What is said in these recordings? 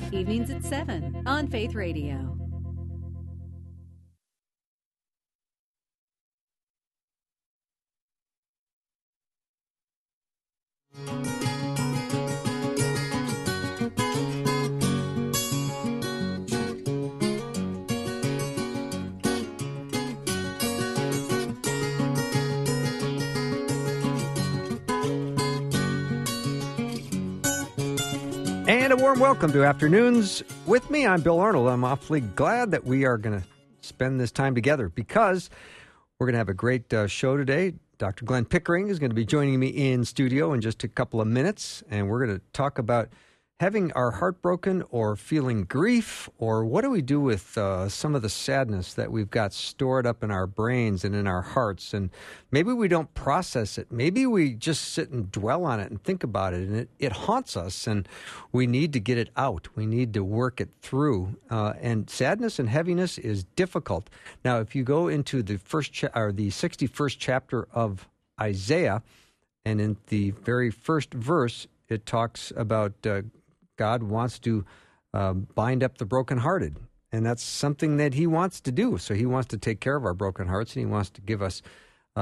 Evenings at 7 on Faith Radio. And a warm welcome to Afternoons with me. I'm Bill Arnold. I'm awfully glad that we are going to spend this time together because we're going to have a great show today. Dr. Glenn Pickering is going to be joining me in studio in just a couple of minutes, and we're going to talk about having our heart broken or feeling grief, or what do we do with some of the sadness that we've got stored up in our brains and in our hearts, and maybe we don't process it. Maybe we just sit and dwell on it and think about it, and it haunts us, and we need to get it out. We need to work it through, and sadness and heaviness is difficult. Now, if you go into the the 61st chapter of Isaiah, and in the very first verse, it talks about God wants to bind up the brokenhearted, and that's something that he wants to do. So he wants to take care of our broken hearts, and he wants to give us,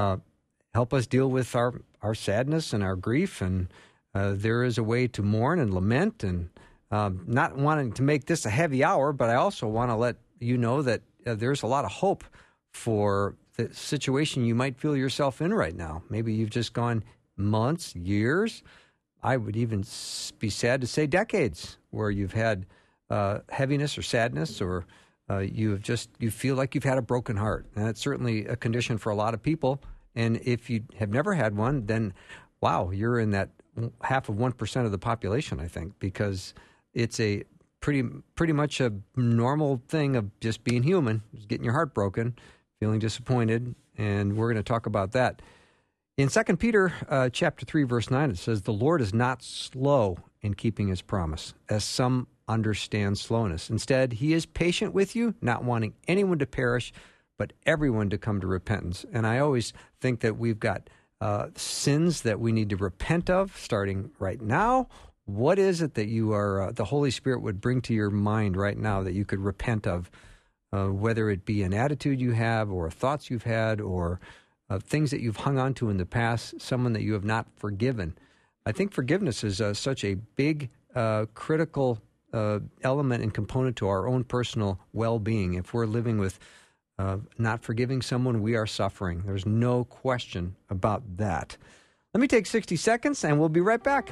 help us deal with our sadness and our grief, and there is a way to mourn and lament, and not wanting to make this a heavy hour, but I also want to let you know that there's a lot of hope for the situation you might feel yourself in right now. Maybe you've just gone months, years, I would even be sad to say decades, where you've had heaviness or sadness, or you feel like you've had a broken heart. And that's certainly a condition for a lot of people. And if you have never had one, then, wow, you're in that half of 1% of the population, I think, because it's a pretty much a normal thing of just being human, just getting your heart broken, feeling disappointed, and we're going to talk about that. In 2 Peter chapter 3, verse 9, it says, "The Lord is not slow in keeping his promise, as some understand slowness. Instead, he is patient with you, not wanting anyone to perish, but everyone to come to repentance." And I always think that we've got sins that we need to repent of starting right now. What is it that you are, the Holy Spirit would bring to your mind right now that you could repent of, whether it be an attitude you have or thoughts you've had or things that you've hung on to in the past, someone that you have not forgiven. I think forgiveness is such a big, critical element and component to our own personal well-being. If we're living with not forgiving someone, we are suffering. There's no question about that. Let me take 60 seconds, and we'll be right back.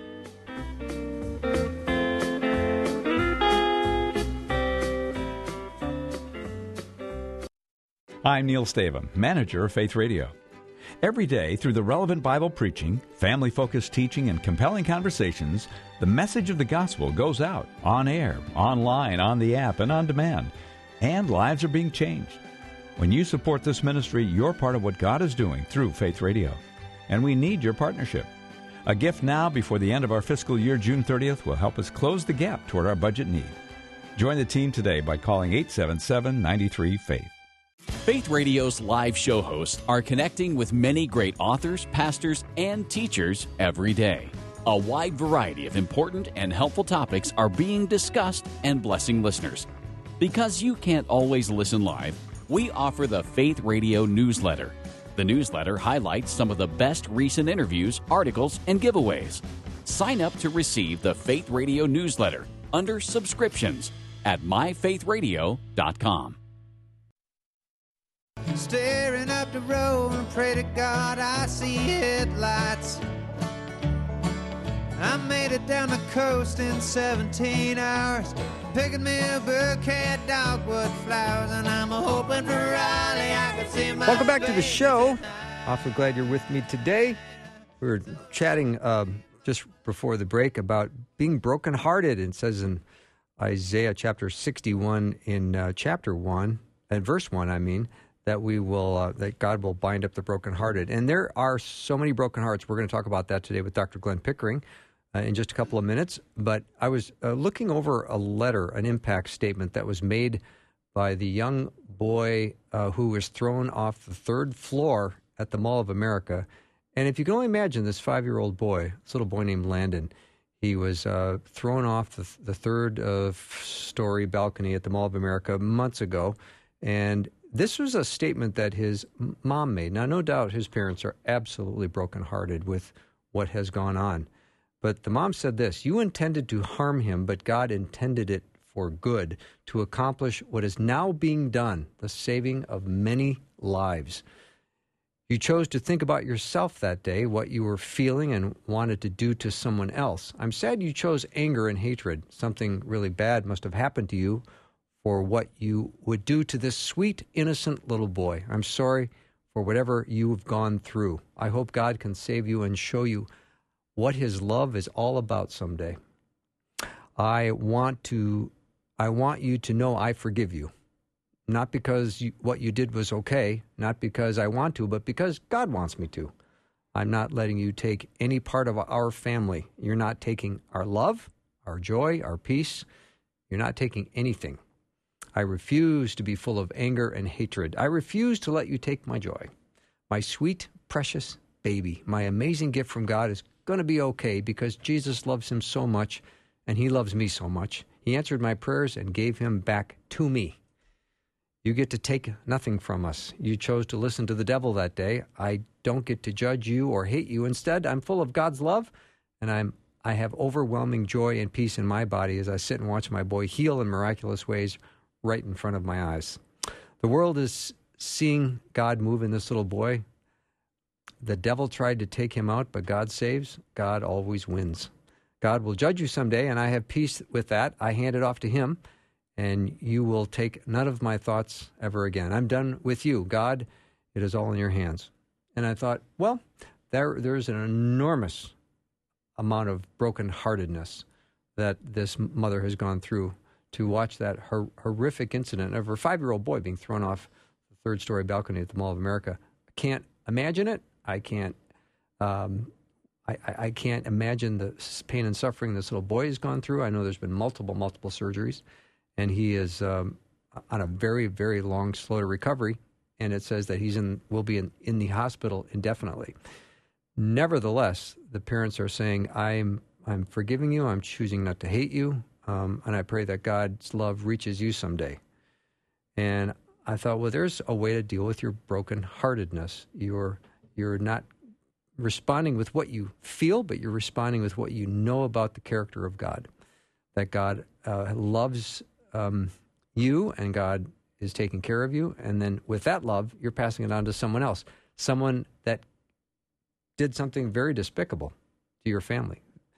I'm Neil Stavum, manager of Faith Radio. Every day, through the relevant Bible preaching, family-focused teaching, and compelling conversations, the message of the gospel goes out on air, online, on the app, and on demand. And lives are being changed. When you support this ministry, you're part of what God is doing through Faith Radio. And we need your partnership. A gift now before the end of our fiscal year, June 30th, will help us close the gap toward our budget need. Join the team today by calling 877-93-FAITH. Faith Radio's live show hosts are connecting with many great authors, pastors, and teachers every day. A wide variety of important and helpful topics are being discussed and blessing listeners. Because you can't always listen live, we offer the Faith Radio newsletter. The newsletter highlights some of the best recent interviews, articles, and giveaways. Sign up to receive the Faith Radio newsletter under subscriptions at myfaithradio.com. Staring up the road and pray to God I see headlights. I made it down the coast in 17 hours, picking me a bouquet of dogwood flowers, and I'm hoping for Raleigh I can see my Welcome back to the face show. tonight. Awfully glad you're with me today. We were chatting just before the break about being brokenhearted. It says in Isaiah chapter 61 in chapter 1, and verse 1, I mean, that we will that God will bind up the brokenhearted. And there are so many broken hearts. We're going to talk about that today with Dr. Glenn Pickering in just a couple of minutes. But I was looking over a letter, an impact statement that was made by the young boy who was thrown off the third floor at the Mall of America. And if you can only imagine this 5-year-old boy, this little boy named Landon, He was thrown off the third story balcony at the Mall of America months ago, and this was a statement that his mom made. Now, no doubt his parents are absolutely brokenhearted with what has gone on, but the mom said this: "You intended to harm him, but God intended it for good, to accomplish what is now being done, the saving of many lives. You chose to think about yourself that day, what you were feeling and wanted to do to someone else. I'm sad you chose anger and hatred. Something really bad must have happened to you for what you would do to this sweet, innocent little boy. I'm sorry for whatever you've gone through. I hope God can save you and show you what his love is all about someday. I want you to know I forgive you. Not because what you did was okay, not because I want to, but because God wants me to. I'm not letting you take any part of our family. You're not taking our love, our joy, our peace. You're not taking anything. I refuse to be full of anger and hatred. I refuse to let you take my joy. My sweet, precious baby, my amazing gift from God is going to be okay because Jesus loves him so much and he loves me so much. He answered my prayers and gave him back to me. You get to take nothing from us. You chose to listen to the devil that day. I don't get to judge you or hate you. Instead, I'm full of God's love, and I have overwhelming joy and peace in my body as I sit and watch my boy heal in miraculous ways right in front of my eyes. The world is seeing God move in this little boy. The devil tried to take him out, but God saves. God always wins. God will judge you someday, and I have peace with that. I hand it off to him, and you will take none of my thoughts ever again. I'm done with you. God, it is all in your hands. And I thought, well, there's an enormous amount of brokenheartedness that this mother has gone through to watch that horrific incident of her 5-year-old boy being thrown off the third-story balcony at the Mall of America. I can't imagine it. I can't imagine the pain and suffering this little boy has gone through. I know there's been multiple surgeries, and he is on a very, very long, slow to recovery, and it says that will be in the hospital indefinitely. Nevertheless, the parents are saying, I'm forgiving you, I'm choosing not to hate you, and I pray that God's love reaches you someday. And I thought, well, there's a way to deal with your brokenheartedness. You're not responding with what you feel, but you're responding with what you know about the character of God, that God loves you and God is taking care of you. And then with that love, you're passing it on to someone else, someone that did something very despicable to your family.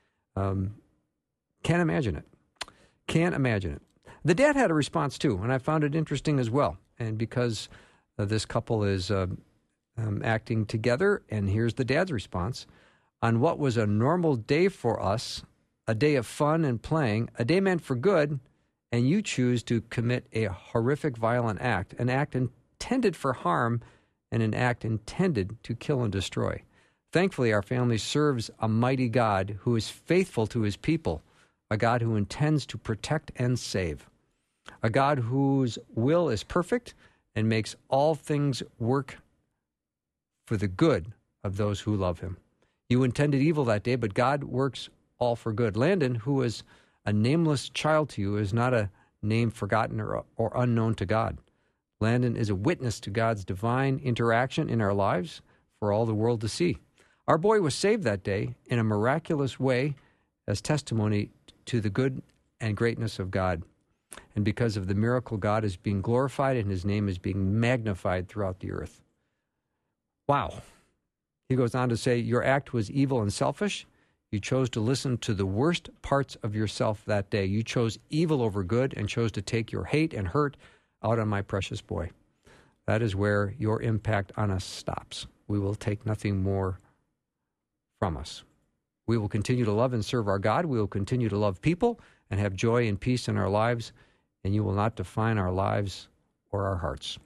Can't imagine it. Can't imagine it. The dad had a response too, and I found it interesting as well. And because this couple is acting together, and here's the dad's response. On what was a normal day for us, a day of fun and playing, a day meant for good, and you choose to commit a horrific, violent act, an act intended for harm, and an act intended to kill and destroy. Thankfully, our family serves a mighty God who is faithful to his people, a God who intends to protect and save, a God whose will is perfect and makes all things work for the good of those who love him. You intended evil that day, but God works all for good. Landon, who is a nameless child to you, is not a name forgotten or unknown to God. Landon is a witness to God's divine interaction in our lives for all the world to see. Our boy was saved that day in a miraculous way as testimony to the good and greatness of God. And because of the miracle, God is being glorified and his name is being magnified throughout the earth. Wow. He goes on to say, your act was evil and selfish. You chose to listen to the worst parts of yourself that day. You chose evil over good and chose to take your hate and hurt out on my precious boy. That is where your impact on us stops. We will take nothing more from us. We will continue to love and serve our God. We will continue to love people and have joy and peace in our lives, and you will not define our lives or our hearts.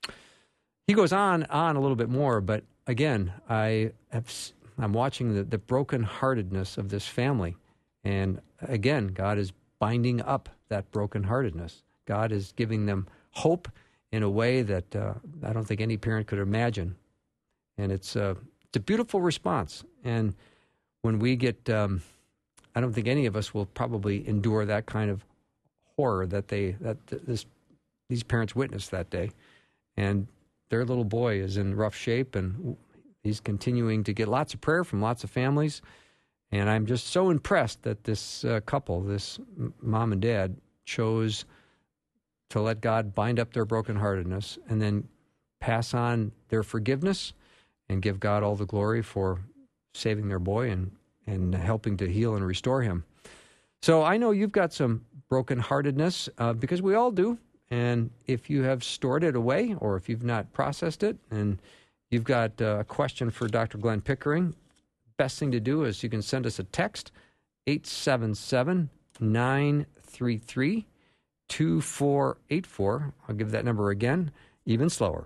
He goes on a little bit more, but again, I'm watching the brokenheartedness of this family, and again, God is binding up that brokenheartedness. God is giving them hope in a way that I don't think any parent could imagine, and it's a beautiful response. And when we get I don't think any of us will probably endure that kind of horror that these parents witnessed that day. And their little boy is in rough shape, and he's continuing to get lots of prayer from lots of families. And I'm just so impressed that this couple, this mom and dad, chose to let God bind up their brokenheartedness and then pass on their forgiveness and give God all the glory for saving their boy and helping to heal and restore him. So I know you've got some brokenheartedness because we all do. And if you have stored it away or if you've not processed it and you've got a question for Dr. Glenn Pickering, best thing to do is you can send us a text, 877-933-2484. I'll give that number again, even slower,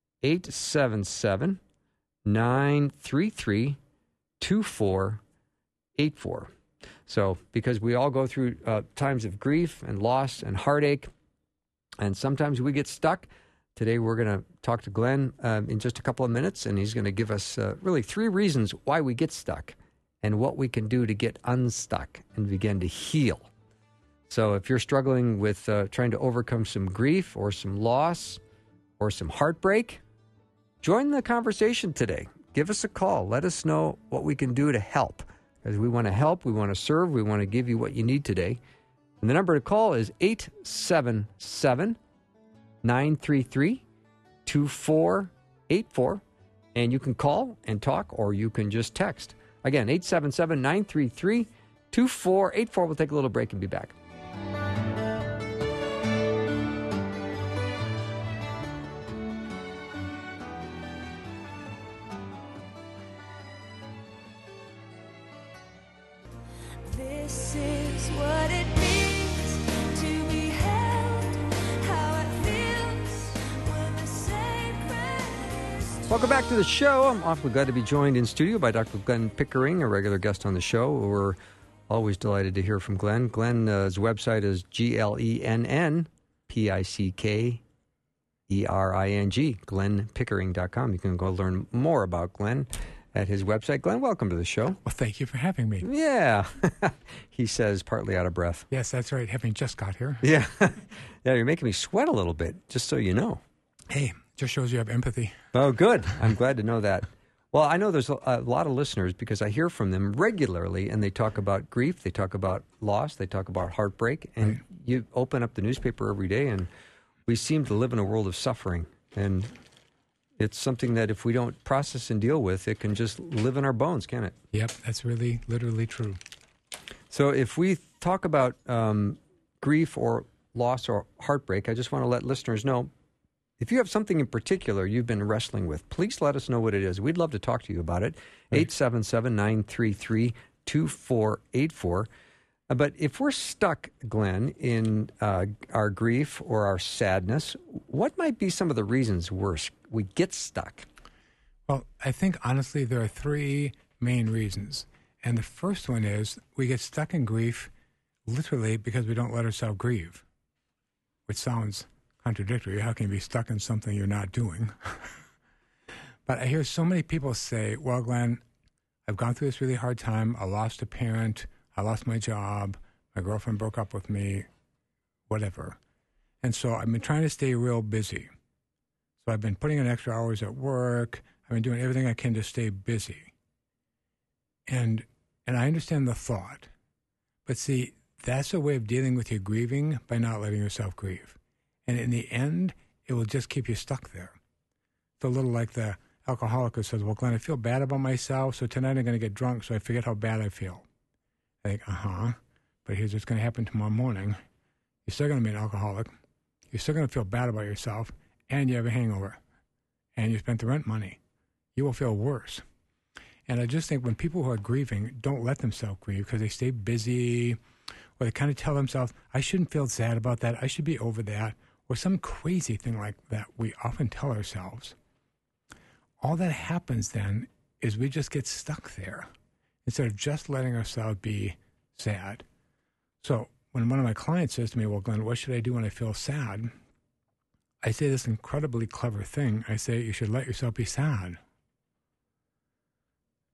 877-933-2484. So because we all go through times of grief and loss and heartache, and sometimes we get stuck. Today we're going to talk to Glenn in just a couple of minutes, and he's going to give us really 3 reasons why we get stuck and what we can do to get unstuck and begin to heal. So if you're struggling with trying to overcome some grief or some loss or some heartbreak, join the conversation today. Give us a call. Let us know what we can do to help. Because we want to help, we want to serve, we want to give you what you need today. And the number to call is 877-933-2484. And you can call and talk, or you can just text. Again, 877-933-2484. We'll take a little break and be back. This is what it means to be held, how it feels when the sacred is. Welcome back to the show. I'm awfully glad to be joined in studio by Dr. Glenn Pickering, a regular guest on the show. We're always delighted to hear from Glenn. Glenn's website is GLENNPICKERING, glennpickering.com. You can go learn more about Glenn at his website. Glenn, welcome to the show. Well, thank you for having me. Yeah. He says, partly out of breath. Yes, that's right, having just got here. Yeah. Yeah, you're making me sweat a little bit, just so you know. Hey, just shows you have empathy. Oh, good. I'm glad to know that. Well, I know there's a lot of listeners because I hear from them regularly, and they talk about grief, they talk about loss, they talk about heartbreak, and Right. You open up the newspaper every day, and we seem to live in a world of suffering, and it's something that if we don't process and deal with, it can just live in our bones, can it? Yep, that's really literally true. So if we talk about grief or loss or heartbreak, I just want to let listeners know, if you have something in particular you've been wrestling with, please let us know what it is. We'd love to talk to you about it. Right. 877-933-2484. But if we're stuck, Glenn, in our grief or our sadness, what might be some of the reasons we get stuck? Well, I think honestly there are 3 main reasons. And the first one is we get stuck in grief literally because we don't let ourselves grieve, which sounds contradictory. How can you be stuck in something you're not doing? But I hear so many people say, well, Glenn, I've gone through this really hard time. I lost a parent. I lost my job. My girlfriend broke up with me, whatever. And so I've been trying to stay real busy. So I've been putting in extra hours at work. I've been doing everything I can to stay busy. And I understand the thought. But see, that's a way of dealing with your grieving by not letting yourself grieve. And in the end, it will just keep you stuck there. It's a little like the alcoholic who says, well, Glenn, I feel bad about myself, so tonight I'm going to get drunk so I forget how bad I feel. I think, but here's what's going to happen tomorrow morning. You're still going to be an alcoholic. You're still going to feel bad about yourself, and you have a hangover, and you spent the rent money. You will feel worse. And I just think when people who are grieving don't let themselves grieve because they stay busy, or they kind of tell themselves, I shouldn't feel sad about that, I should be over that, or some crazy thing like that we often tell ourselves. All that happens then is we just get stuck there instead of just letting ourselves be sad. So when one of my clients says to me, well, Glenn, what should I do when I feel sad? I say this incredibly clever thing. I say you should let yourself be sad.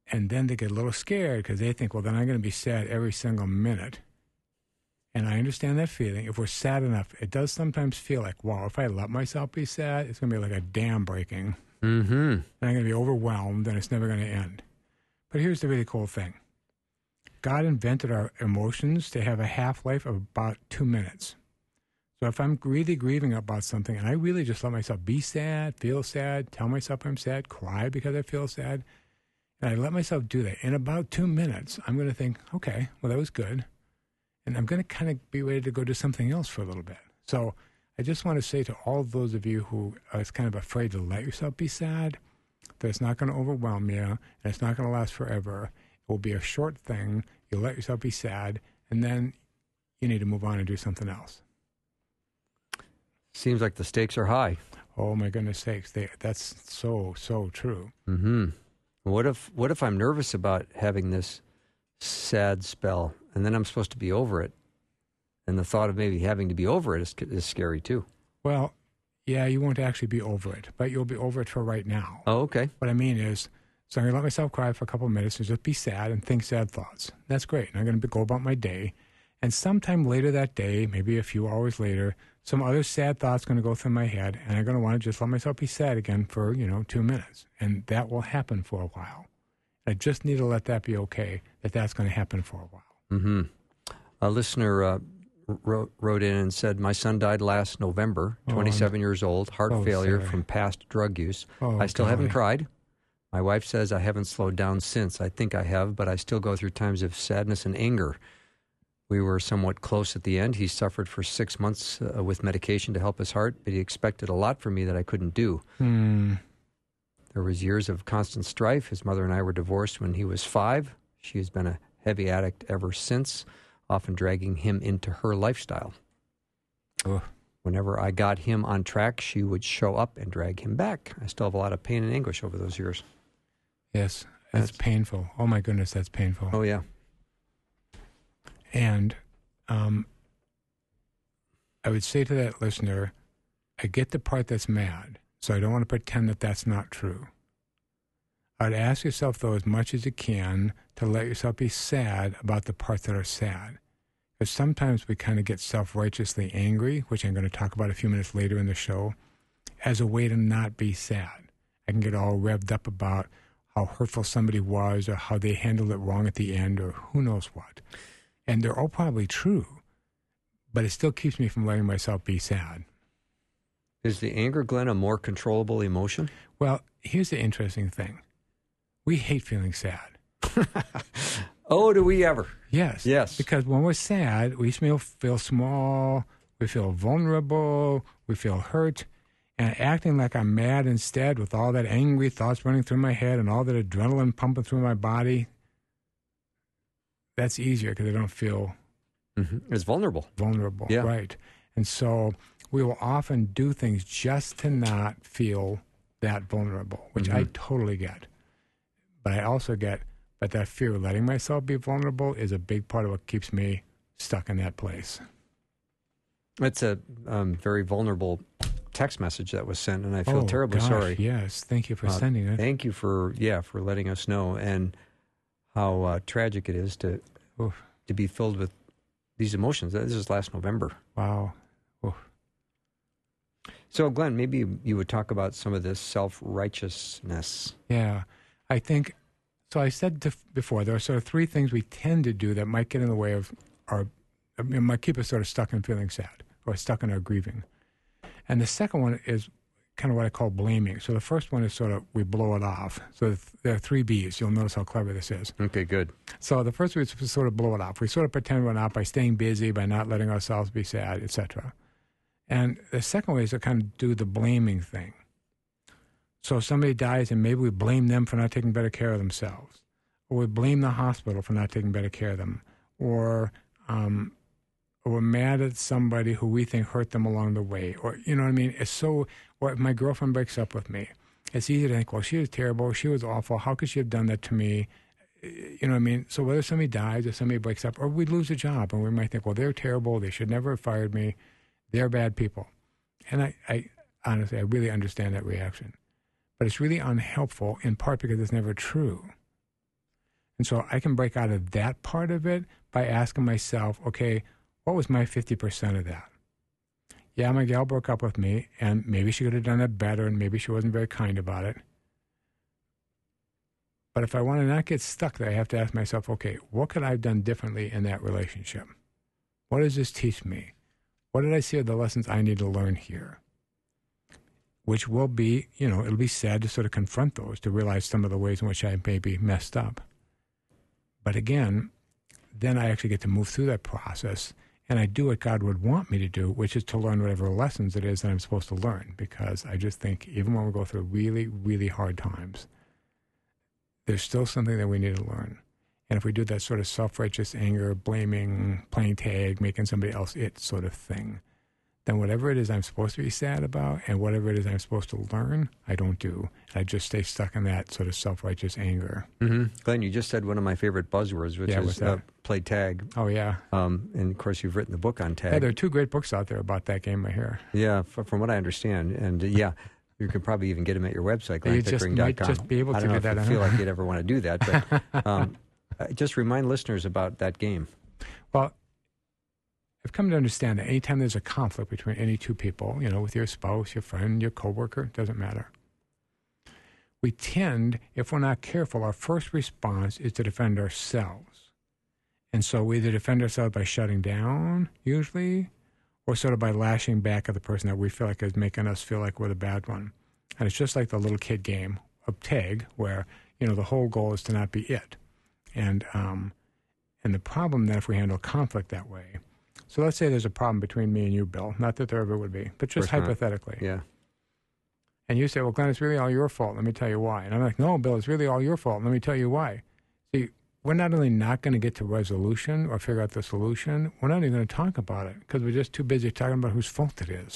And then they get a little scared because they think, well, then I'm going to be sad every single minute. And I understand that feeling. If we're sad enough, it does sometimes feel like, wow, if I let myself be sad, it's going to be like a dam breaking. Mm-hmm. And I'm going to be overwhelmed, and it's never going to end. But here's the really cool thing. God invented our emotions to have a half-life of about 2 minutes. So if I'm really grieving about something, and I really just let myself be sad, feel sad, tell myself I'm sad, cry because I feel sad, and I let myself do that, in about 2 minutes, I'm going to think, okay, well, that was good. And I'm going to kind of be ready to go do something else for a little bit. So I just want to say to all those of you who are kind of afraid to let yourself be sad, that it's not going to overwhelm you, and it's not going to last forever. It will be a short thing. You'll let yourself be sad, and then you need to move on and do something else. Seems like the stakes are high. Oh, my goodness sakes. That's so, so true. Mm-hmm. What if I'm nervous about having this sad spell, and then I'm supposed to be over it, and the thought of maybe having to be over it is scary too? Well, yeah, you won't actually be over it, but you'll be over it for right now. Oh, okay. What I mean is, so I'm going to let myself cry for a couple of minutes and just be sad and think sad thoughts. That's great. And I'm going to go about my day. And sometime later that day, maybe a few hours later, some other sad thought's going to go through my head, and I'm going to want to just let myself be sad again for, 2 minutes. And that will happen for a while. I just need to let that be okay, that's going to happen for a while. Mm-hmm. A listener wrote in and said, my son died last November, 27 years old, heart failure from past drug use. I still haven't cried. My wife says I haven't slowed down since. I think I have, but I still go through times of sadness and anger. We were somewhat close at the end. He suffered for 6 months with medication to help his heart, but he expected a lot from me that I couldn't do. There was years of constant strife. His mother and I were divorced when he was 5. She has been a heavy addict ever since, often dragging him into her lifestyle. Whenever I got him on track, she would show up and drag him back. I still have a lot of pain and anguish over those years. Yes, that's painful. Oh, my goodness, that's painful. Oh, yeah. And I would say to that listener, I get the part that's mad, so I don't want to pretend that that's not true. I'd ask yourself, though, as much as you can, to let yourself be sad about the parts that are sad. Because sometimes we kind of get self-righteously angry, which I'm going to talk about a few minutes later in the show, as a way to not be sad. I can get all revved up about how hurtful somebody was or how they handled it wrong at the end or who knows what. And they're all probably true, but it still keeps me from letting myself be sad. Is the anger, Glenn, a more controllable emotion? Well, here's the interesting thing. We hate feeling sad. Oh, do we ever? Yes. Yes. Because when we're sad, we feel small, we feel vulnerable, we feel hurt, and acting like I'm mad instead with all that angry thoughts running through my head and all that adrenaline pumping through my body, that's easier because I don't feel... It's vulnerable. Vulnerable, yeah. Right. And so we will often do things just to not feel that vulnerable, which I totally get. But I also get, but that fear of letting myself be vulnerable is a big part of what keeps me stuck in that place. It's a very vulnerable text message that was sent, and I feel terribly sorry. Yes, thank you for sending it. Thank you for letting us know, and how tragic it is to be filled with these emotions. This is last November. Wow. Oof. So, Glenn, maybe you would talk about some of this self-righteousness. Yeah, I think, so I said before, there are sort of 3 things we tend to do that might get in the way of might keep us sort of stuck in feeling sad or stuck in our grieving. And the second one is kind of what I call blaming. So the first one is sort of we blow it off. So there are 3 B's. You'll notice how clever this is. Okay, good. So the first one is to sort of blow it off. We sort of pretend we're not by staying busy, by not letting ourselves be sad, etc. And the second way is to kind of do the blaming thing. So if somebody dies and maybe we blame them for not taking better care of themselves, or we blame the hospital for not taking better care of them, or we're mad at somebody who we think hurt them along the way, or, you know what I mean? It's so, or if my girlfriend breaks up with me, it's easy to think, well, she was terrible, she was awful, how could she have done that to me? You know what I mean? So whether somebody dies or somebody breaks up, or we lose a job, and we might think, well, they're terrible, they should never have fired me, they're bad people. And I honestly, I really understand that reaction. But it's really unhelpful, in part because it's never true. And so I can break out of that part of it by asking myself, okay, what was my 50% of that? Yeah, my gal broke up with me, and maybe she could have done it better, and maybe she wasn't very kind about it. But if I want to not get stuck there, I have to ask myself, okay, what could I have done differently in that relationship? What does this teach me? What did I see are the lessons I need to learn here? Which will be, it'll be sad to sort of confront those, to realize some of the ways in which I may be messed up. But again, then I actually get to move through that process, and I do what God would want me to do, which is to learn whatever lessons it is that I'm supposed to learn. Because I just think even when we go through really, really hard times, there's still something that we need to learn. And if we do that sort of self-righteous anger, blaming, playing tag, making somebody else it sort of thing, then whatever it is I'm supposed to be sad about and whatever it is I'm supposed to learn, I don't do. And I just stay stuck in that sort of self-righteous anger. Mm-hmm. Glenn, you just said one of my favorite buzzwords, which is play tag. Oh, yeah. And, of course, you've written the book on tag. Yeah, there are 2 great books out there about that game, I hear. Yeah, from what I understand. And, you could probably even get them at your website, glennpickering.com. You might just be able to get that. I don't know if you feel like you'd ever want to do that, but just remind listeners about that game. Well, I've come to understand that anytime there's a conflict between any 2 people, with your spouse, your friend, your coworker, doesn't matter. We tend, if we're not careful, our first response is to defend ourselves. And so we either defend ourselves by shutting down, usually, or sort of by lashing back at the person that we feel like is making us feel like we're the bad one. And it's just like the little kid game of tag, where, the whole goal is to not be it. And the problem then, if we handle conflict that way, so let's say there's a problem between me and you, Bill. Not that there ever would be, but just hypothetically. Yeah. And you say, well, Glenn, it's really all your fault. Let me tell you why. And I'm like, no, Bill, it's really all your fault. Let me tell you why. See, we're not only not going to get to resolution or figure out the solution, we're not even going to talk about it because we're just too busy talking about whose fault it is.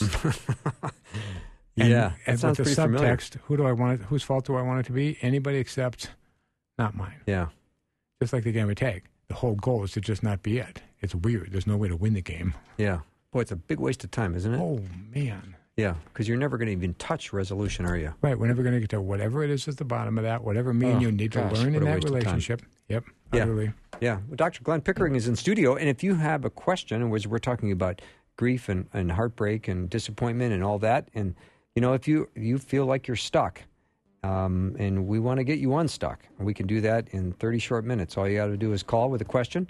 And with sounds the pretty subtext, whose fault do I want it to be? Anybody except not mine. Yeah. Just like the game of tag. The whole goal is to just not be it. It's weird. There's no way to win the game. Yeah. Boy, it's a big waste of time, isn't it? Oh, man. Yeah, because you're never going to even touch resolution, are you? Right. We're never going to get to whatever it is at the bottom of that, whatever me and you need to learn in that relationship. Yep. Utterly. Yeah. Well, Dr. Glenn Pickering is in studio, and if you have a question, and we're talking about grief and heartbreak and disappointment and all that, and, if you feel like you're stuck, and we want to get you unstuck, we can do that in 30 short minutes. All you got to do is call with a question,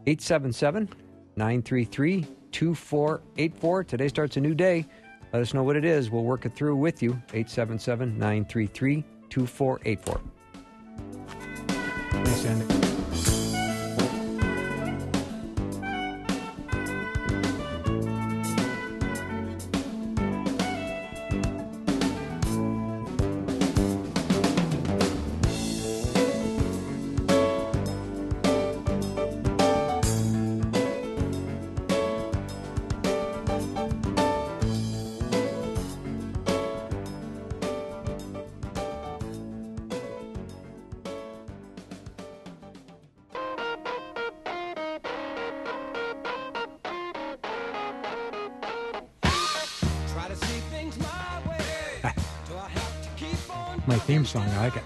877-933-2484. Today starts a new day. Let us know what it is. We'll work it through with you. 877-933-2484. Thanks, Andy. My theme song, I like it.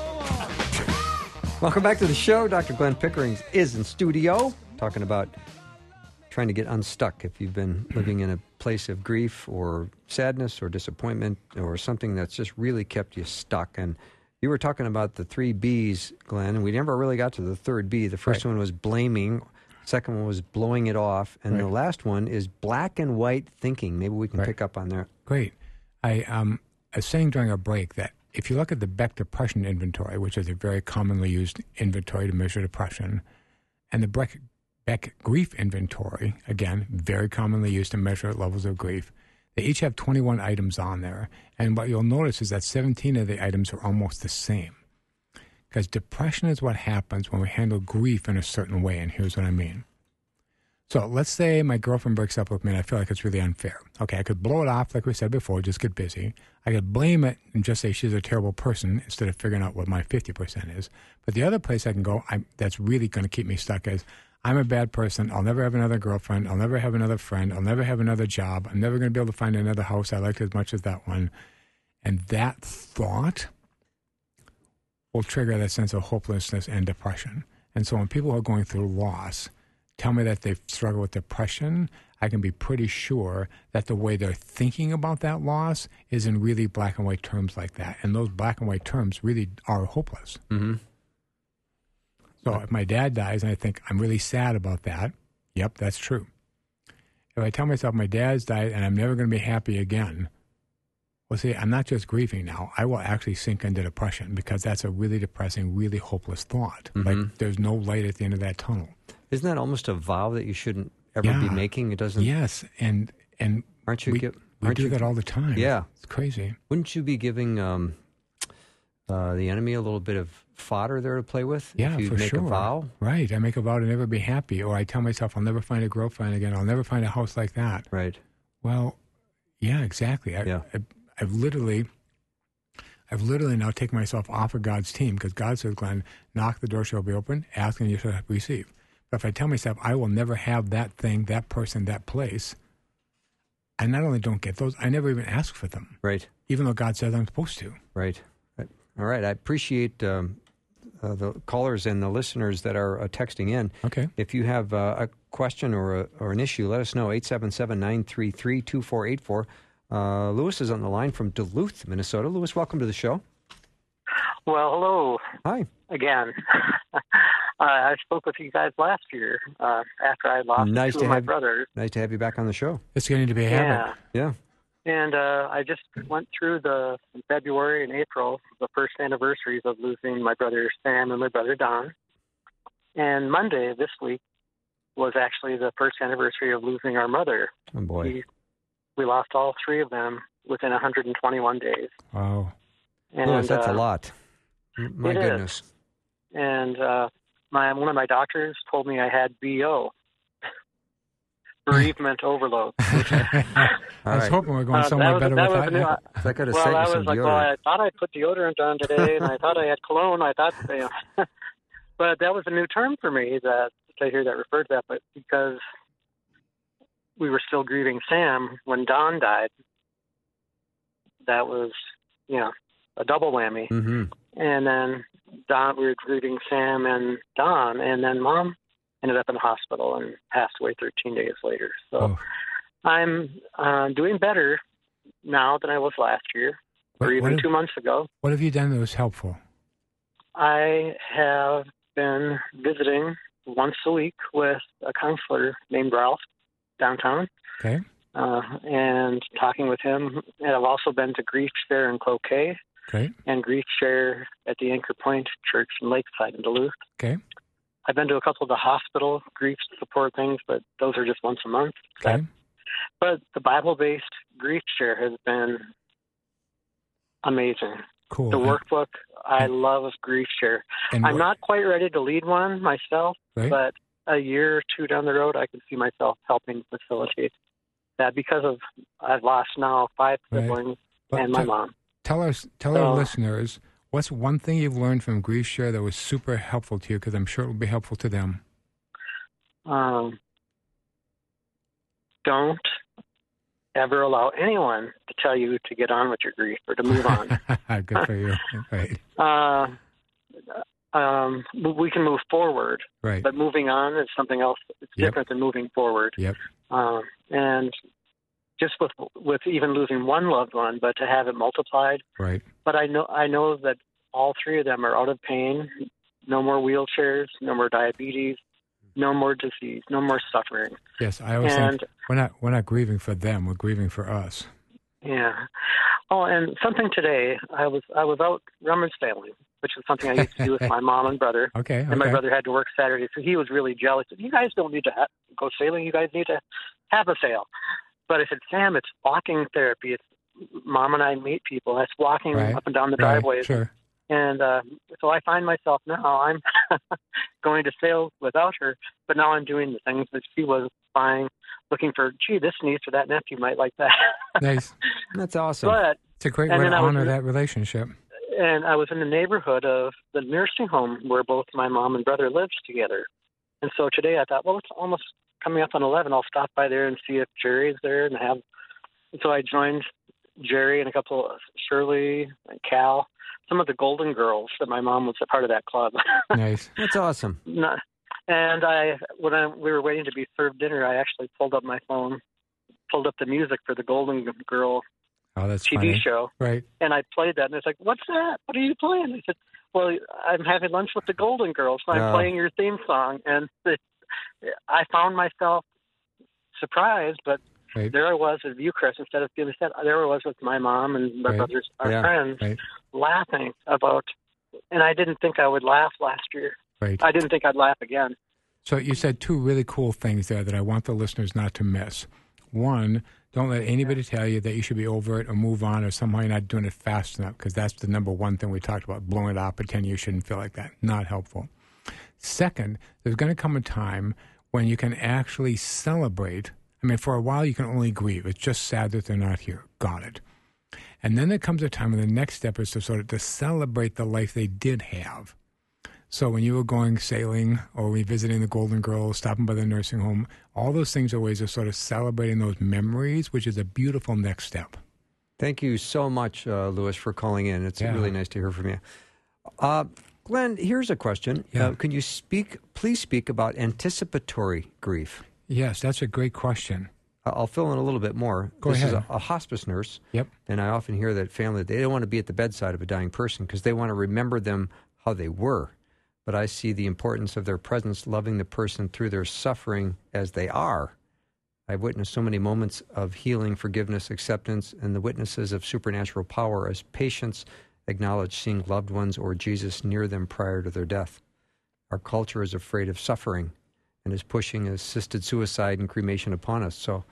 Welcome back to the show. Dr. Glenn Pickering is in studio talking about trying to get unstuck if you've been living in a place of grief or sadness or disappointment or something that's just really kept you stuck. And you were talking about the 3 B's, Glenn, and we never really got to the third B. The first one was blaming. Second one was blowing it off. And the last one is black and white thinking. Maybe we can pick up on that. Great. I was saying during our break that if you look at the Beck Depression Inventory, which is a very commonly used inventory to measure depression, and the Beck Grief Inventory, again, very commonly used to measure levels of grief, they each have 21 items on there. And what you'll notice is that 17 of the items are almost the same. Because depression is what happens when we handle grief in a certain way, and here's what I mean. So let's say my girlfriend breaks up with me and I feel like it's really unfair. Okay, I could blow it off, like we said before, just get busy. I could blame it and just say she's a terrible person instead of figuring out what my 50% is. But the other place I can go that's really going to keep me stuck is I'm a bad person. I'll never have another girlfriend. I'll never have another friend. I'll never have another job. I'm never going to be able to find another house I like as much as that one. And that thought will trigger that sense of hopelessness and depression. And so when people are going through loss tell me that they struggle with depression, I can be pretty sure that the way they're thinking about that loss is in really black and white terms like that. And those black and white terms really are hopeless. Mm-hmm. So if my dad dies and I think I'm really sad about that, yep, that's true. If I tell myself my dad's died and I'm never going to be happy again, well, see, I'm not just grieving now. I will actually sink into depression because that's a really depressing, really hopeless thought. Mm-hmm. Like there's no light at the end of that tunnel. Isn't that almost a vow that you shouldn't ever be making? It doesn't. Yes, and aren't you? we do that all the time. Yeah, it's crazy. Wouldn't you be giving the enemy a little bit of fodder there to play with? Yeah, if you for make sure. a vow, right? I make a vow to never be happy, or I tell myself I'll never find a girlfriend again. I'll never find a house like that. Right. Well, yeah, exactly. I've literally now taken myself off of God's team because God says, Glenn, knock, the door shall be open, ask and you shall receive. But if I tell myself I will never have that thing, that person, that place, I not only don't get those, I never even ask for them. Right. Even though God says I'm supposed to. Right. All right. I appreciate the callers and the listeners that are texting in. Okay. If you have a question or an issue, let us know. 877-933-2484. Lewis is on the line from Duluth, Minnesota. Lewis, welcome to the show. Well, hello. Hi. Again. I spoke with you guys last year after I lost two of my brothers. Nice to have you back on the show. It's getting to be a habit. Yeah. And I just went through in February and April, the first anniversaries of losing my brother Sam and my brother Don. And Monday this week was actually the first anniversary of losing our mother. Oh, boy. We lost all three of them within 121 days. Wow. And, Lewis, that's a lot. My goodness. Is. And one of my doctors told me I had BO, bereavement overload. I was hoping we were going somewhere better with that. I got to well, say I some was like, deodorant. well, I thought I put deodorant on today, and I thought I had cologne. I thought, but that was a new term for me to hear that referred to that. But because we were still grieving Sam when Don died, that was, a double whammy. Mm-hmm. And then we were grieving Sam and Don, and then Mom ended up in the hospital and passed away 13 days later. So I'm doing better now than I was last year, or even 2 months ago. What have you done that was helpful? I have been visiting once a week with a counselor named Ralph downtown. Okay. And talking with him. And I've also been to Grief Share in Cloquet. Okay. And Grief Share at the Anchor Point Church in Lakeside in Duluth. Okay. I've been to a couple of the hospital grief support things, but those are just once a month. Okay. But the Bible-based Grief Share has been amazing. Cool. The workbook, I love Grief Share. I'm not quite ready to lead one myself, but a year or two down the road, I can see myself helping facilitate that because I've lost now 5 siblings and my mom. Tell our listeners, what's one thing you've learned from Grief Share that was super helpful to you? Because I'm sure it will be helpful to them. Don't ever allow anyone to tell you to get on with your grief or to move on. Good for you. Right. We can move forward, but moving on is something else. It's different than moving forward. Yep. And just with even losing one loved one, but to have it multiplied. Right. But I know that all three of them are out of pain. No more wheelchairs. No more diabetes. No more disease. No more suffering. Yes, I always think we're not grieving for them. We're grieving for us. Yeah. Oh, and something today. I was out rummage sailing, which is something I used to do with my mom and brother. Okay. And my brother had to work Saturday, so he was really jealous. You guys don't need to go sailing. You guys need to have a sail. But I said, Sam, it's walking therapy. It's Mom and I meet people. That's walking up and down the driveways. Sure. And so I find myself now I'm going to sail without her, but now I'm doing the things that she was buying, looking for, gee, this niece or that nephew might like that. Nice. That's awesome. But it's a great way to honor that relationship. And I was in the neighborhood of the nursing home where both my mom and brother lived together. And so today I thought, well, it's almost coming up on 11. I'll stop by there and see if Jerry's there And so I joined Jerry and a couple, Shirley and Cal. some of the Golden Girls that my mom was a part of that club. Nice. That's awesome. And we were waiting to be served dinner, I actually pulled up my phone, pulled up the music for the Golden Girl That's TV funny. show. Right. And I played that, and it's like, what's that? What are you playing? I said, well, I'm having lunch with the Golden Girls, so I'm playing your theme song. And I found myself surprised, but Right. there I was at Viewcrest instead of feeling sad. There I was with my mom and my Right. brothers, our Yeah. friends, Right. laughing about, and I didn't think I would laugh last year. Right. I didn't think I'd laugh again. So you said two really cool things there that I want the listeners not to miss. One, don't let anybody tell you that you should be over it or move on or somehow you're not doing it fast enough, because that's the number one thing we talked about, blowing it out, pretending you shouldn't feel like that. Not helpful. Second, there's going to come a time when you can actually celebrate. I mean, for a while you can only grieve. It's just sad that they're not here. Got it. And then there comes a time when the next step is to sort of to celebrate the life they did have. So when you were going sailing or revisiting the Golden Girls, stopping by the nursing home, all those things are ways of sort of celebrating those memories, which is a beautiful next step. Thank you so much, Louis, for calling in. It's really nice to hear from you. Glenn, here's a question. Yeah. Can you please speak about anticipatory grief? Yes, that's a great question. I'll fill in a little bit more. Go this ahead. is a hospice nurse. Yep. And I often hear that family, they don't want to be at the bedside of a dying person because they want to remember them how they were. But I see the importance of their presence, loving the person through their suffering as they are. I've witnessed so many moments of healing, forgiveness, acceptance, and the witnesses of supernatural power as patients acknowledge seeing loved ones or Jesus near them prior to their death. Our culture is afraid of suffering and is pushing assisted suicide and cremation upon us. So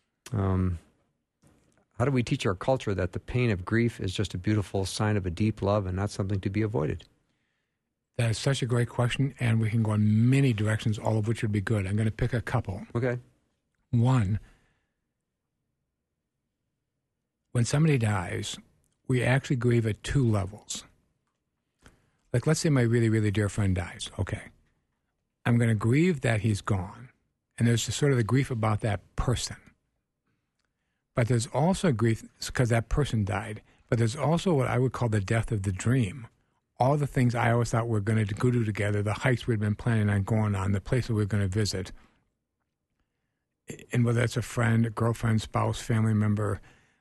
how do we teach our culture that the pain of grief is just a beautiful sign of a deep love and not something to be avoided? That is such a great question, and we can go in many directions, all of which would be good. I'm going to pick a couple. Okay. One, when somebody dies, we actually grieve at two levels. Like, let's say my really, really dear friend dies. Okay. I'm going to grieve that he's gone. And there's sort of the grief about that person. But there's also grief because that person died. But there's also what I would call the death of the dream. All the things I always thought we were going to go do together, the hikes we'd been planning on going on, the places we were going to visit. And whether it's a friend, a girlfriend, spouse, family member,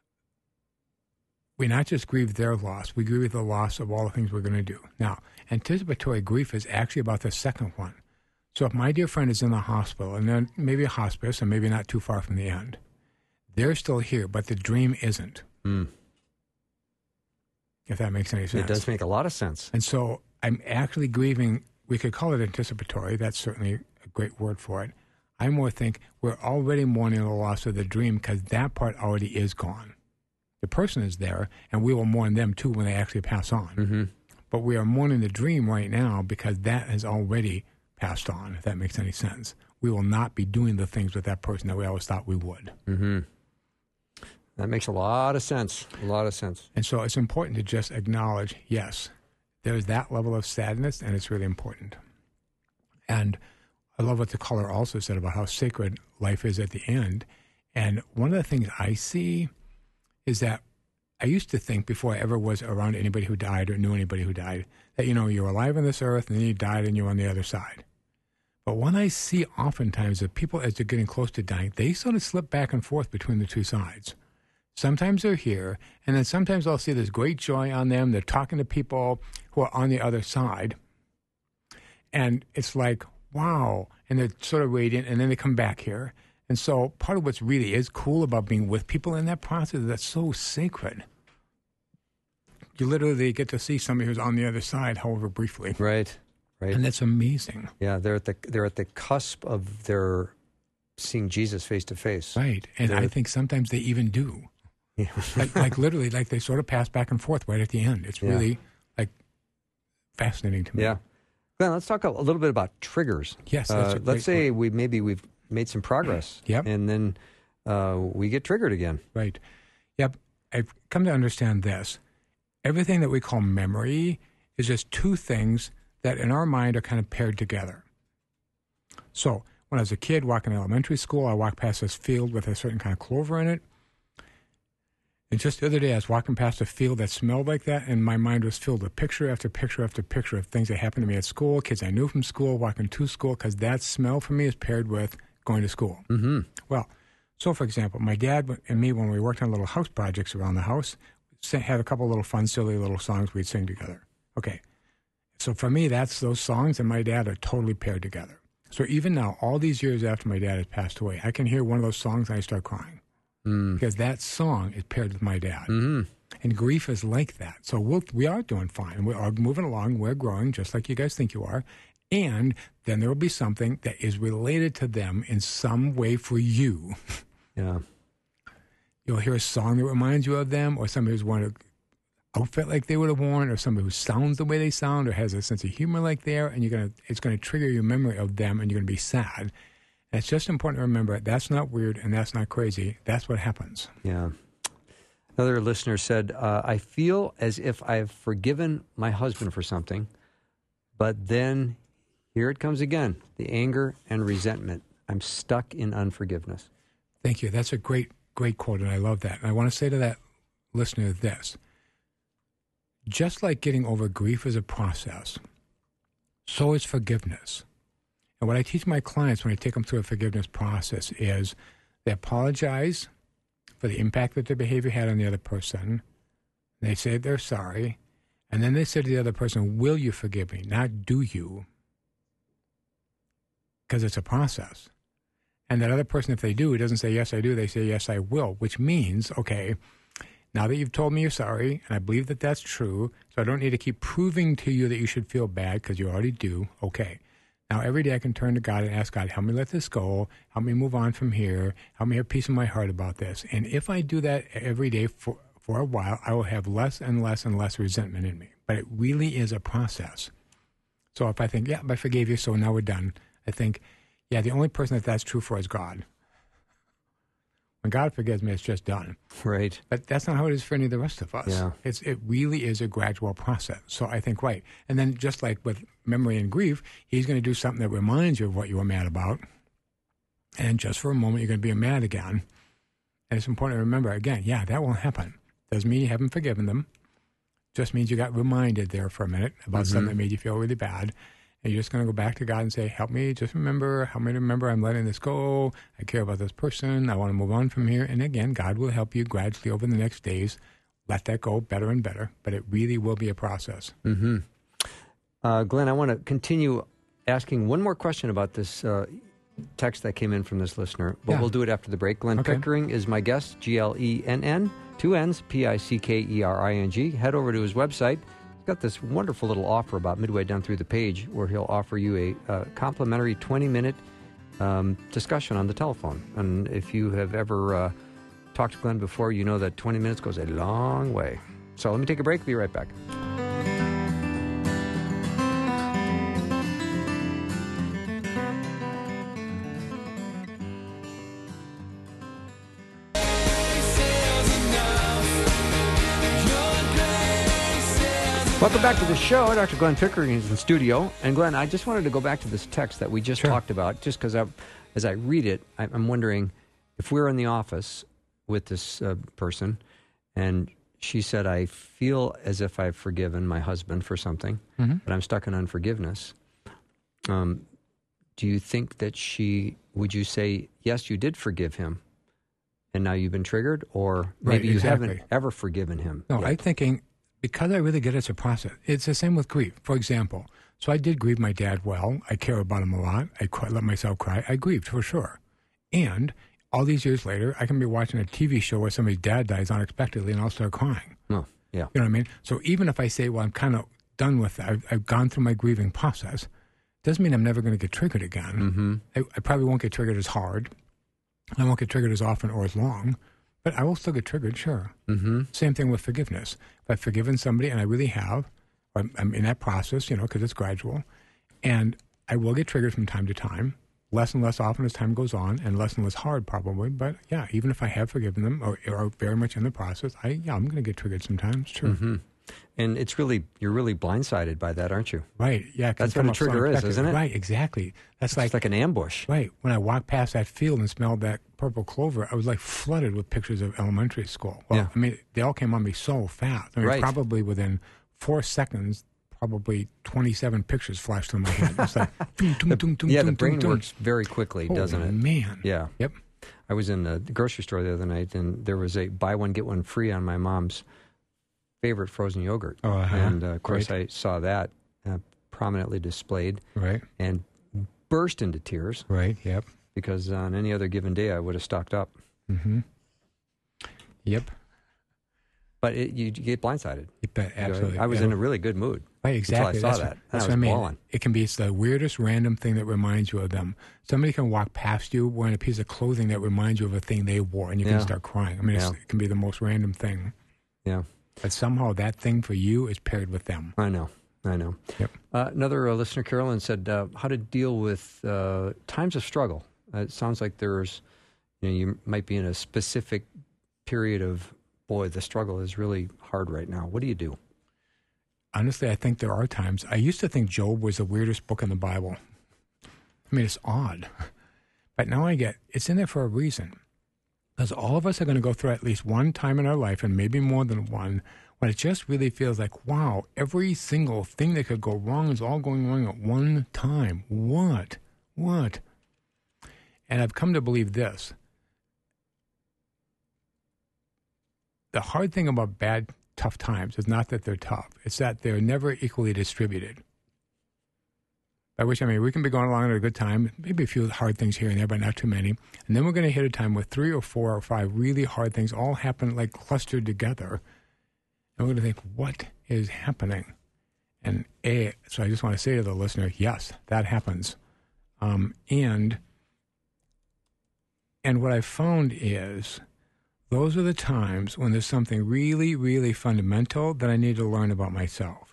we not just grieve their loss, we grieve the loss of all the things we're going to do. Now, anticipatory grief is actually about the second one. So if my dear friend is in the hospital, and then maybe a hospice, and maybe not too far from the end, they're still here, but the dream isn't. If that makes any sense. It does make a lot of sense. And so I'm actually grieving. We could call it anticipatory. That's certainly a great word for it. I more think we're already mourning the loss of the dream because that part already is gone. The person is there, and we will mourn them too when they actually pass on. Mm-hmm. But we are mourning the dream right now because that has already passed on, if that makes any sense. We will not be doing the things with that person that we always thought we would. Mm-hmm. That makes a lot of sense. A lot of sense. And so it's important to just acknowledge, yes, there's that level of sadness, and it's really important. And I love what the caller also said about how sacred life is at the end. And one of the things I see is that I used to think before I ever was around anybody who died or knew anybody who died, that, you're alive on this earth and then you died and you're on the other side. But what I see oftentimes is people, as they're getting close to dying, they sort of slip back and forth between the two sides. Sometimes they're here, and then sometimes I'll see this great joy on them. They're talking to people who are on the other side. And it's like, wow. And they're sort of radiant, and then they come back here. And so part of what's really is cool about being with people in that process is that's so sacred. You literally get to see somebody who's on the other side, however briefly. Right. And that's amazing. Yeah, they're at the cusp of their seeing Jesus face to face. Right. And I think sometimes they even do. Yeah. like literally, like they sort of pass back and forth right at the end. It's really like fascinating to me. Yeah. Glenn, let's talk a little bit about triggers. Yes, that's a great let's say point. we've made some progress. Yep. And then we get triggered again. Right. Yep. I've come to understand this. Everything that we call memory is just two things that in our mind are kind of paired together. So when I was a kid walking to elementary school, I walked past this field with a certain kind of clover in it. And just the other day, I was walking past a field that smelled like that, and my mind was filled with picture after picture after picture of things that happened to me at school, kids I knew from school, walking to school, because that smell for me is paired with going to school. Mm-hmm. Well, so for example, my dad and me, when we worked on little house projects around the house, had a couple little fun, silly little songs we'd sing together. Okay. So for me, those songs and my dad are totally paired together. So even now, all these years after my dad has passed away, I can hear one of those songs and I start crying. Because that song is paired with my dad. Mm-hmm. And grief is like that. So we are doing fine. We are moving along. We're growing just like you guys think you are. And then there will be something that is related to them in some way for you. Yeah. You'll hear a song that reminds you of them, or somebody who's worn an outfit like they would have worn, or somebody who sounds the way they sound, or has a sense of humor like theirs, and it's going to trigger your memory of them, and you're going to be sad. And it's just important to remember that's not weird and that's not crazy. That's what happens. Yeah. Another listener said, I feel as if I've forgiven my husband for something, but then here it comes again, the anger and resentment. I'm stuck in unforgiveness. Thank you. That's a great quote, and I love that. And I want to say to that listener this. Just like getting over grief is a process, so is forgiveness. And what I teach my clients when I take them through a forgiveness process is they apologize for the impact that their behavior had on the other person. They say they're sorry. And then they say to the other person, will you forgive me? Not do you. Because it's a process. And that other person, if they do, doesn't say, yes, I do. They say, yes, I will, which means, okay, now that you've told me you're sorry, and I believe that that's true, so I don't need to keep proving to you that you should feel bad because you already do. Okay. Now, every day I can turn to God and ask God, help me let this go. Help me move on from here. Help me have peace in my heart about this. And if I do that every day for a while, I will have less and less and less resentment in me. But it really is a process. So if I think, yeah, I forgave you, so now we're done, I think, yeah, the only person that's true for is God. When God forgives me, it's just done. Right. But that's not how it is for any of the rest of us. Yeah. It really is a gradual process. So I think, right. And then just like with memory and grief, he's going to do something that reminds you of what you were mad about. And just for a moment, you're going to be mad again. And it's important to remember, again, yeah, that will happen. Doesn't mean you haven't forgiven them. Just means you got reminded there for a minute about something that made you feel really bad. And you're just going to go back to God and say, help me to remember I'm letting this go. I care about this person. I want to move on from here. And again, God will help you gradually over the next days let that go better and better. But it really will be a process. Mm-hmm. Glenn, I want to continue asking one more question about this text that came in from this listener, but we'll do it after the break. Glenn Pickering is my guest, Glenn, 2 N's, Pickering. Head over to his website. Got this wonderful little offer about midway down through the page where he'll offer you a complimentary 20-minute discussion on the telephone. And if you have ever talked to Glenn before, you know that 20 minutes goes a long way. So let me take a break. Be right back. Welcome back to the show. Dr. Glenn Pickering is in the studio. And Glenn, I just wanted to go back to this text that we just talked about, just because as I read it, I'm wondering if we're in the office with this person, and she said, I feel as if I've forgiven my husband for something, but I'm stuck in unforgiveness. Do you think that would you say, yes, you did forgive him, and now you've been triggered, or maybe you haven't ever forgiven him? No, yet? I'm thinking, because I really get it's a process. It's the same with grief. For example, so I did grieve my dad well. I care about him a lot. I let myself cry. I grieved for sure. And all these years later, I can be watching a TV show where somebody's dad dies unexpectedly and I'll start crying. Oh, yeah. You know what I mean? So even if I say, well, I'm kind of done with it, I've gone through my grieving process, doesn't mean I'm never going to get triggered again. I probably won't get triggered as hard. I won't get triggered as often or as long. But I will still get triggered, sure. Same thing with forgiveness. If I've forgiven somebody, and I really have, or I'm in that process, because it's gradual, and I will get triggered from time to time, less and less often as time goes on, and less hard probably. But yeah, even if I have forgiven them or are very much in the process, I'm going to get triggered sometimes, sure. And you're really blindsided by that, aren't you? Right, yeah. it can That's what come a up so trigger is, unexpected. isn't it? Right, exactly. That's It's like an ambush. Right. When I walked past that field and smelled that purple clover, I was like flooded with pictures of elementary school. Well, Yeah. I mean, they all came on me so fast. I mean, Right. probably within 4 seconds, probably 27 pictures flashed through my head. It's like, tum, tum, tum, tum, Yeah, tum, the brain tum, tum. works very quickly, doesn't Holy it? man. Yeah. Yep. I was in the grocery store the other night, and there was a buy one, get one free on my mom's favorite frozen yogurt. Oh, uh-huh. And, of course, Right. I saw that prominently displayed Right. and burst into tears Right. Yep. because on any other given day I would have stocked up. Mm-hmm. Yep. But you get blindsided. You bet. You know, Absolutely. I was Yeah. in a really good mood. Right, exactly. Until I saw That's that. That's I what I was mean. bawling. It can be it's the weirdest random thing that reminds you of them. Somebody can walk past you wearing a piece of clothing that reminds you of a thing they wore, and you Yeah. can start crying. I mean, Yeah. it can be the most random thing. Yeah, But somehow that thing for you is paired with them. I know. Yep. Another listener, Carolyn, said how to deal with times of struggle. It sounds like you might be in a specific period of, boy, the struggle is really hard right now. What do you do? Honestly, I think there are times. I used to think Job was the weirdest book in the Bible. I mean, it's odd. But now I get it's in there for a reason. Because all of us are going to go through at least one time in our life, and maybe more than one, when it just really feels like, wow, every single thing that could go wrong is all going wrong at one time. What? And I've come to believe this. The hard thing about bad, tough times is not that they're tough. It's that they're never equally distributed. By which I mean we can be going along at a good time, maybe a few hard things here and there, but not too many. And then we're going to hit a time with 3 or 4 or 5 really hard things all happen like clustered together. And we're going to think, what is happening? And so I just want to say to the listener, yes, that happens. And what I found is those are the times when there's something really, really fundamental that I need to learn about myself.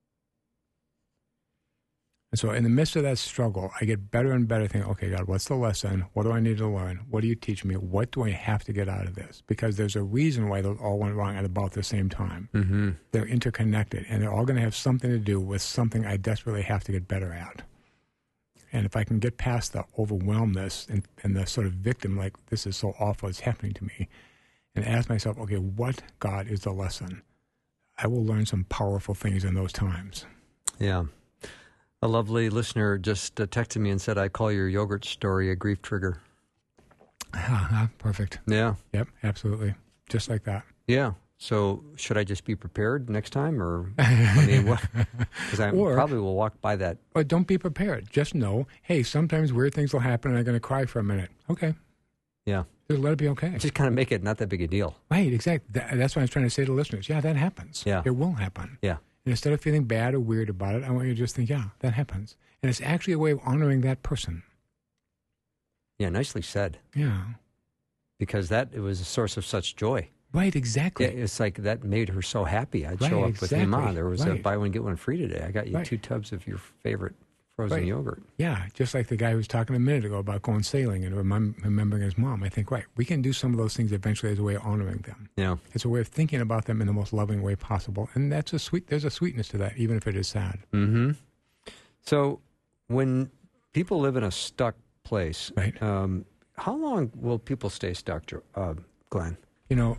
And so in the midst of that struggle, I get better and better thinking, okay, God, what's the lesson? What do I need to learn? What do you teach me? What do I have to get out of this? Because there's a reason why they all went wrong at about the same time. Mm-hmm. They're interconnected, and they're all going to have something to do with something I desperately have to get better at. And if I can get past the overwhelmness and the sort of victim, like this is so awful, it's happening to me, and ask myself, okay, what, God, is the lesson? I will learn some powerful things in those times. Yeah. A lovely listener just texted me and said, I call your yogurt story a grief trigger. Perfect. Yeah. Yep, absolutely. Just like that. Yeah. So should I just be prepared next time? Or, I mean, what? Because I probably will walk by that. Or don't be prepared. Just know, hey, sometimes weird things will happen and I'm going to cry for a minute. Okay. Yeah. Just let it be okay. Just kind of make it not that big a deal. Right, exactly. That's what I was trying to say to listeners. Yeah, that happens. Yeah. It will happen. Yeah. And instead of feeling bad or weird about it, I want you to just think, yeah, that happens. And it's actually a way of honoring that person. Yeah, nicely said. Yeah. Because it was a source of such joy. Right, exactly. Yeah, it's like that made her so happy. I'd Right, show up with him exactly. on. There was a Right. buy one, get one free today. I got you Right. 2 tubs of your favorite frozen Right. yogurt. Yeah, just like the guy who was talking a minute ago about going sailing and remembering his mom. I think, right, we can do some of those things eventually as a way of honoring them. Yeah. It's a way of thinking about them in the most loving way possible. And there's a sweetness to that, even if it is sad. Mm-hmm. So when people live in a stuck place, Right. How long will people stay stuck, Glenn? You know,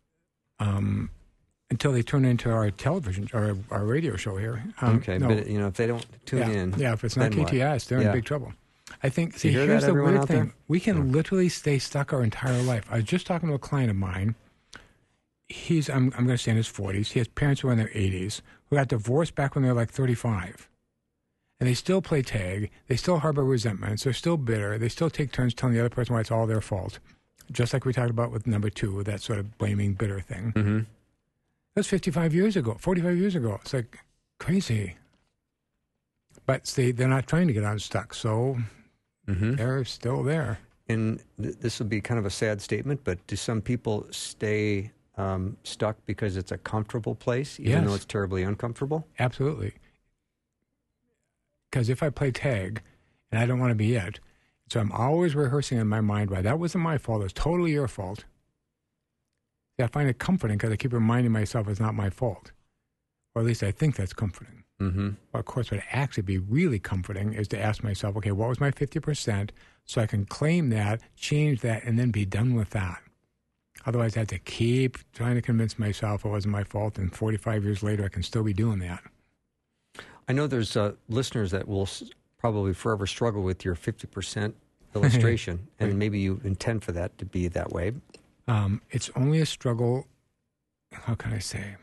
until they turn into our television or our radio show here. Okay, no. but if they don't tune in, Yeah, if it's not then what? KTIS, they're Yeah. in big trouble. I think, You see, hear here's that, the everyone weird out thing. there? We can literally stay stuck our entire life. I was just talking to a client of mine. I'm going to say in his 40s. He has parents who are in their 80s who got divorced back when they were like 35. And they still play tag. They still harbor resentments. They're still bitter. They still take turns telling the other person why it's all their fault. Just like we talked about with number 2, with that sort of blaming, bitter thing. Mm-hmm. That's 45 years ago, 45 years ago. It's like crazy. But see, they're not trying to get unstuck, so they're still there. And this will be kind of a sad statement, but do some people stay stuck because it's a comfortable place, even Yes. though it's terribly uncomfortable? Absolutely. Because if I play tag and I don't want to be it, so I'm always rehearsing in my mind, why that wasn't my fault, it's totally your fault. Yeah, I find it comforting because I keep reminding myself it's not my fault. Or at least I think that's comforting. Mm-hmm. Well, of course, what would actually be really comforting is to ask myself, okay, what was my 50%? So I can claim that, change that, and then be done with that. Otherwise, I have to keep trying to convince myself it wasn't my fault, and 45 years later, I can still be doing that. I know there's listeners that will probably forever struggle with your 50% illustration, and maybe you intend for that to be that way. It's only a struggle, how can I say?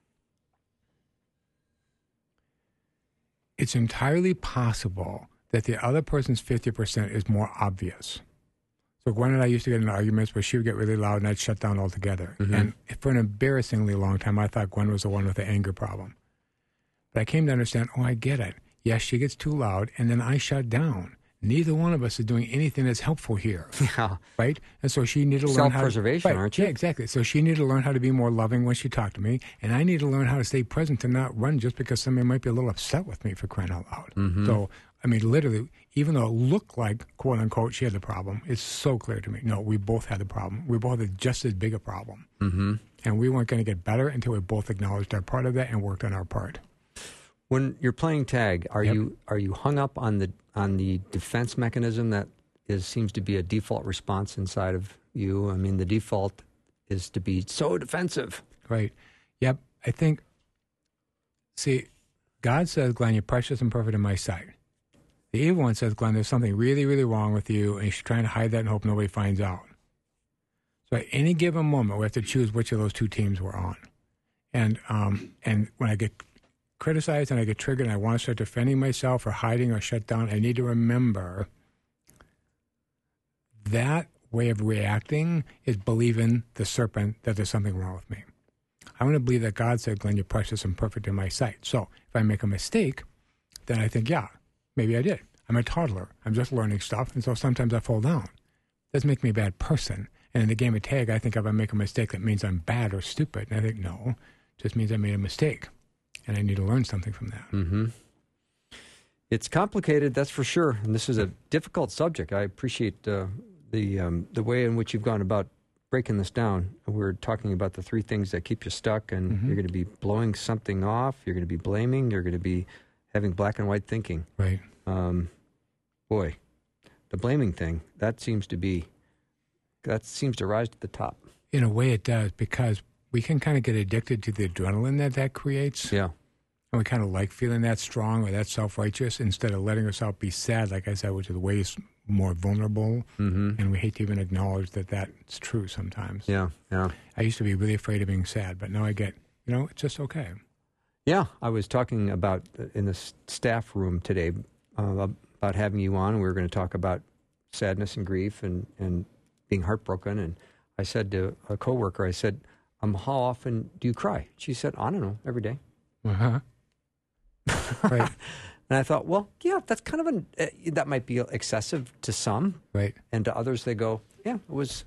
It's entirely possible that the other person's 50% is more obvious. So Gwen and I used to get in arguments where she would get really loud and I'd shut down altogether. Mm-hmm. And for an embarrassingly long time, I thought Gwen was the one with the anger problem. But I came to understand, I get it. Yes, she gets too loud, and then I shut down. Neither one of us is doing anything that's helpful here. Yeah. Right? And so she needed to learn how to... Self-preservation, aren't you? Yeah, exactly. So she needed to learn how to be more loving when she talked to me, and I need to learn how to stay present and not run just because somebody might be a little upset with me, for crying out loud. Mm-hmm. So, I mean, literally, even though it looked like, quote unquote, she had the problem, it's so clear to me. No, we both had the problem. We both had just as big a problem. Mm-hmm. And we weren't going to get better until we both acknowledged our part of that and worked on our part. When you're playing tag, are Yep. you hung up on the defense mechanism that seems to be a default response inside of you? I mean, the default is to be so defensive. Right. Yep. I think, see, God says, Glenn, you're precious and perfect in my sight. The evil one says, Glenn, there's something really, really wrong with you, and you're trying to hide that and hope nobody finds out. So at any given moment, we have to choose which of those two teams we're on. And when I get criticized and I get triggered and I want to start defending myself or hiding or shut down, I need to remember that way of reacting is believing the serpent that there's something wrong with me. I want to believe that God said, Glenn, you're precious and perfect in my sight. So if I make a mistake, then I think, yeah, maybe I did. I'm a toddler. I'm just learning stuff, and so sometimes I fall down. Doesn't make me a bad person. And in the game of tag, I think if I make a mistake, that means I'm bad or stupid. And I think, no, it just means I made a mistake. And I need to learn something from that. Mm-hmm. It's complicated, that's for sure. And this is a difficult subject. I appreciate the way in which you've gone about breaking this down. We're talking about the three things that keep you stuck, and you're going to be blowing something off. You're going to be blaming. You're going to be having black and white thinking. Right. Boy, the blaming thing, that seems to rise to the top. In a way it does, because we can kind of get addicted to the adrenaline that creates. Yeah. And we kind of like feeling that strong or that self-righteous instead of letting ourselves be sad, like I said, which is way more vulnerable. Mm-hmm. And we hate to even acknowledge that that's true sometimes. Yeah, yeah. I used to be really afraid of being sad, but now I get, it's just okay. Yeah, I was talking about in the staff room today about having you on. We were going to talk about sadness and grief and being heartbroken. And I said to a coworker, I said, how often do you cry? She said, I don't know, every day. Uh-huh. Right. And I thought, well, yeah, that's kind of that might be excessive to some. Right. And to others, they go, yeah, it was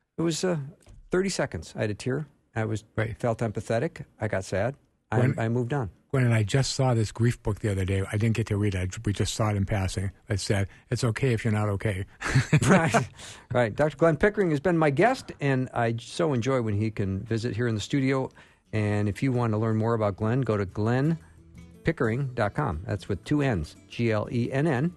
30 seconds. I had a tear. I felt empathetic. I got sad. I moved on. Gwen and I just saw this grief book the other day. I didn't get to read it. We just saw it in passing. It said, it's okay if you're not okay. Right. Dr. Glenn Pickering has been my guest, and I so enjoy when he can visit here in the studio. And if you want to learn more about Glenn, go to glennpickering.com. That's with two N's, GLENN,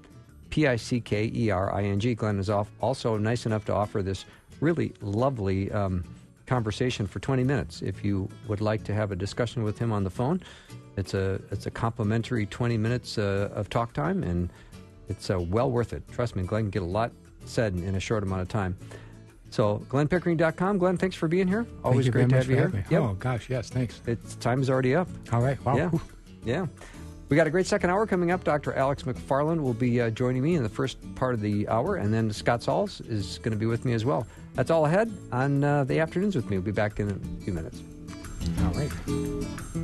PICKERING. Glenn is also nice enough to offer this really lovely conversation for 20 minutes. If you would like to have a discussion with him on the phone, it's a complimentary 20 minutes of talk time, and it's well worth it. Trust me, Glenn can get a lot said in a short amount of time. So, glennpickering.com. Glenn, thanks for being here. Always great to have you here. Yep. Oh, gosh, yes, thanks. Time is already up. All right, wow. Yeah. We got a great second hour coming up. Dr. Alex McFarland will be joining me in the first part of the hour, and then Scott Sauls is going to be with me as well. That's all ahead on the Afternoons with me. We'll be back in a few minutes. All right.